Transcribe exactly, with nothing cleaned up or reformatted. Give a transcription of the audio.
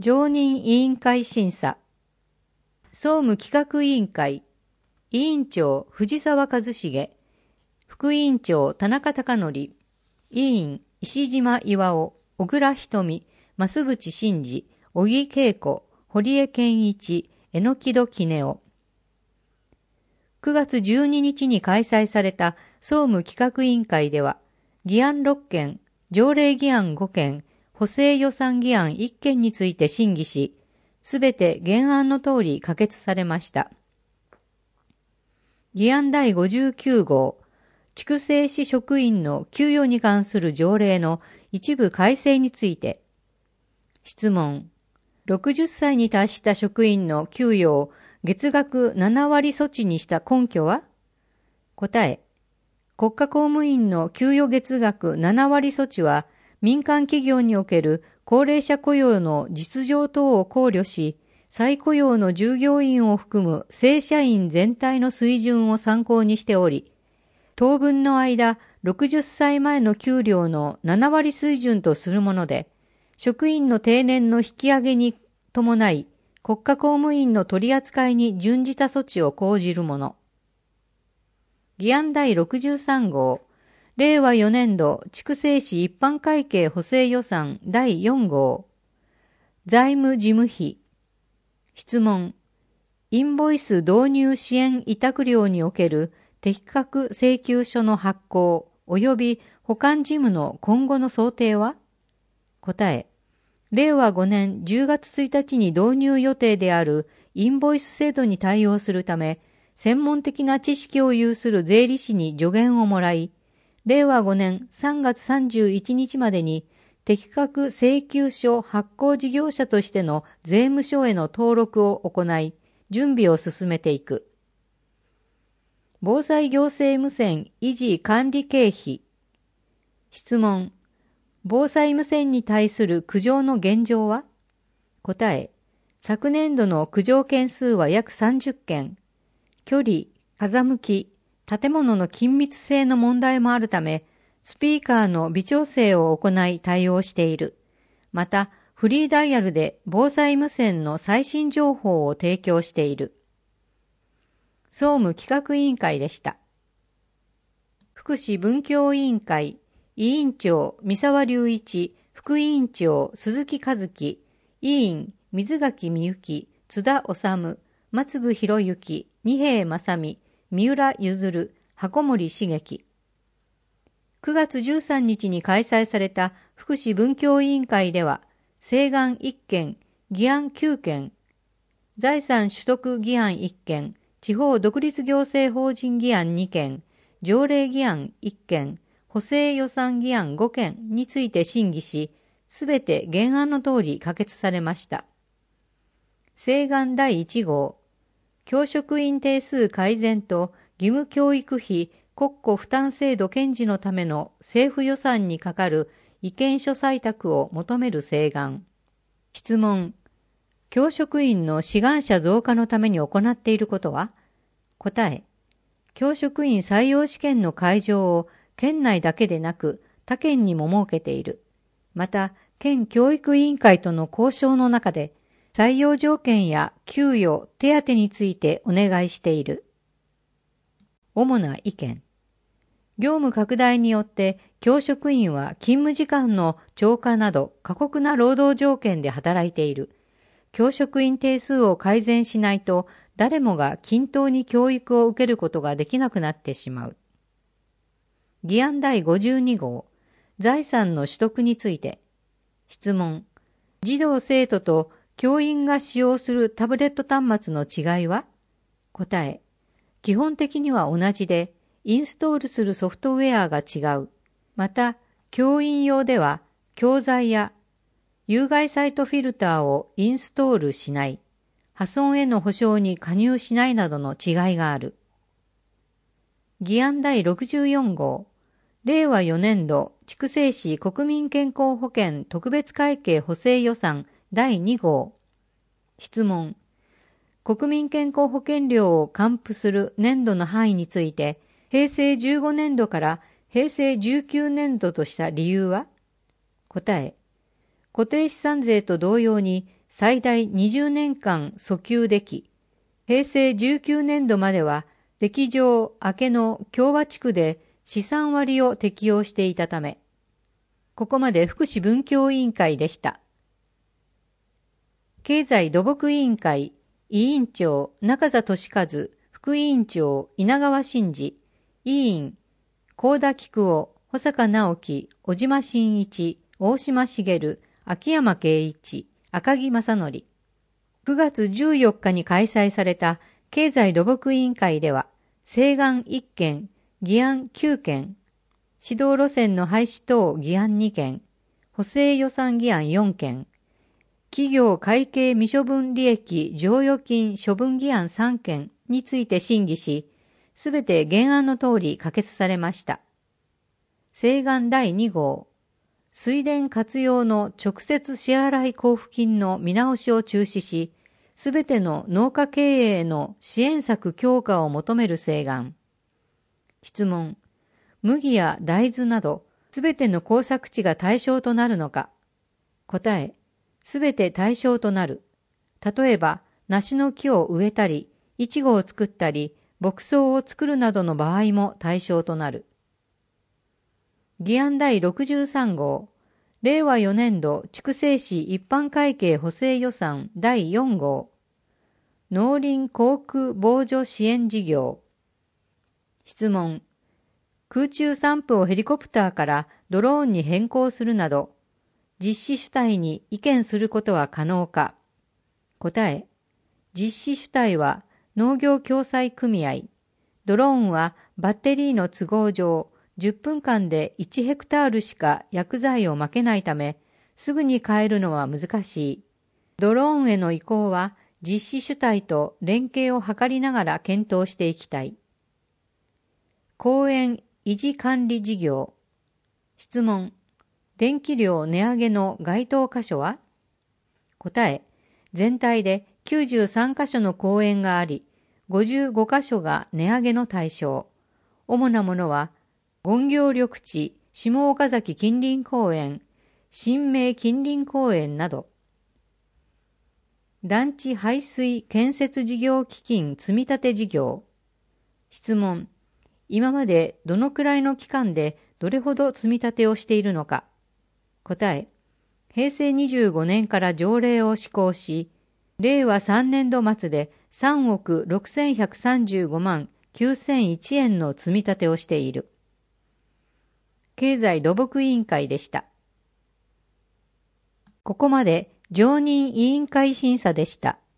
常任委員会審査。総務企画委員会。委員長藤沢和重。副委員長田中貴則。委員石島巌、小倉瞳、増渕真嗣、小木恵子、堀江健一、榎戸杵夫。くがつじゅうににちに開催された総務企画委員会では、議案ろっけん、条例議案ごけん、補正予算議案いっけんについて審議し、すべて原案の通り可決されました。議案だいごじゅうきゅうごう、筑西市職員の給与に関する条例の一部改正について、質問。ろくじゅっさいに達した職員の給与を月額ななわり措置にした根拠は？答え。国家公務員の給与月額ななわり措置は、民間企業における高齢者雇用の実情等を考慮し、再雇用の従業員を含む正社員全体の水準を参考にしており、当分の間、ろくじゅっさいまえの給料のななわり水準とするもので、職員の定年の引き上げに伴い、国家公務員の取り扱いに準じた措置を講じるもの。議案だいろくじゅうさんごう、れいわよねんど筑西市一般会計補正予算だいよんごう。財務事務費。質問。インボイス導入支援委託料における適格請求書の発行及び保管事務の今後の想定は？答え。れいわごねんじゅうがつついたちに導入予定であるインボイス制度に対応するため、専門的な知識を有する税理士に助言をもらい、れいわごねんさんがつさんじゅういちにちまでに適格請求書発行事業者としての税務署への登録を行い、準備を進めていく。防災行政無線維持管理経費。質問。防災無線に対する苦情の現状は？答え。昨年度の苦情件数は約さんじゅっけん。距離、風向き、建物の緊密性の問題もあるため、スピーカーの微調整を行い対応している。また、フリーダイヤルで防災無線の最新情報を提供している。総務企画委員会でした。福祉文教委員会、委員長三沢隆一、副委員長鈴木和樹、委員水垣美幸、津田治、松具博之、二瓶正美、三浦譲、箱森茂樹。くがつじゅうさんにちに開催された福祉文教委員会では、請願いっけん、議案きゅうけん、財産取得議案いっけん、地方独立行政法人議案にけん、条例議案いっけん、補正予算議案ごけんについて審議し、すべて原案の通り可決されました。請願だいいちごう、教職員定数改善と義務教育費国庫負担制度堅持のための政府予算にかかる意見書採択を求める請願。質問。教職員の志願者増加のために行っていることは？答え。教職員採用試験の会場を県内だけでなく他県にも設けている。また、県教育委員会との交渉の中で、採用条件や給与、手当についてお願いしている。主な意見。業務拡大によって教職員は勤務時間の超過など過酷な労働条件で働いている。教職員定数を改善しないと誰もが均等に教育を受けることができなくなってしまう。議案だいごじゅうにごう、財産の取得について。質問。児童生徒と教員が使用するタブレット端末の違いは？答え。基本的には同じで、インストールするソフトウェアが違う。また、教員用では、教材や有害サイトフィルターをインストールしない、破損への保証に加入しないなどの違いがある。議案だいろくじゅうよんごう、れいわよねんど筑西市国民健康保険特別会計補正予算だいにごう。質問。国民健康保険料を還付する年度の範囲について、へいせいじゅうごねんどからへいせいじゅうきゅうねんどとした理由は？答え。固定資産税と同様に最大にじゅうねんかん訴求でき、平成じゅうきゅうねんどまでは歴上明けの共和地区で資産割を適用していたため、ここまで福祉文教委員会でした。経済土木委員会委員長中座俊和、副委員長稲川真司、委員幸田菊夫、保坂直樹、小島真一、大島茂、秋山圭一、赤木正則。くがつじゅうよっかに開催された経済土木委員会では、請願いっけん、議案きゅうけん、指導路線の廃止等議案にけん、補正予算議案よんけん、企業会計未処分利益剰余金処分議案さんけんについて審議し、すべて原案の通り可決されました。請願だいにごう、水田活用の直接支払い交付金の見直しを中止し、すべての農家経営への支援策強化を求める請願。質問。麦や大豆など、すべての耕作地が対象となるのか。答え。すべて対象となる。例えば、梨の木を植えたり、イチゴを作ったり、牧草を作るなどの場合も対象となる。議案だいろくじゅうさんごう、れいわよねんど畜生市一般会計補正予算だいよんごう、農林航空防除支援事業。質問。空中散布をヘリコプターからドローンに変更するなど、実施主体に意見することは可能か。答え。実施主体は農業共済組合。ドローンはバッテリーの都合上、じゅっぷんかんでいちヘクタールしか薬剤をまけないため、すぐに変えるのは難しい。ドローンへの移行は実施主体と連携を図りながら検討していきたい。公園維持管理事業。質問。電気料値上げの該当箇所は？答え。全体できゅうじゅうさんかしょの公園があり、ごじゅうごかしょが値上げの対象。主なものは、権行緑地、下岡崎近隣公園、新名近隣公園など。団地排水建設事業基金積立事業。質問。今までどのくらいの期間でどれほど積み立てをしているのか。答え。へいせいにじゅうごねんから条例を施行し、れいわさんねんど末でさんおくろくせんひゃくさんじゅうごまんきゅうせんいちえんの積み立てをしている。経済土木委員会でした。ここまで常任委員会審査でした。